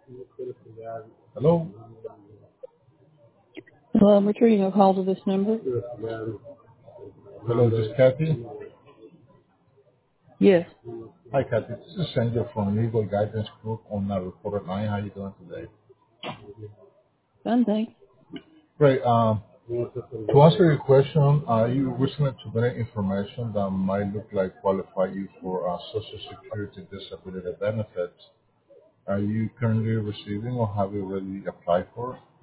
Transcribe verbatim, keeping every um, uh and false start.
Hello? Well, I'm returning a call to this number. Hello, this is Kathy. Yes. Hi, Kathy. This is Sanjay from Legal Guidance Group on our recorded line. How you doing today? Fun, thanks. Great. Um, to answer your question, uh, you recently submitted information that might look like qualify you for uh, Social Security disability benefits. Are you currently receiving or have you already applied for?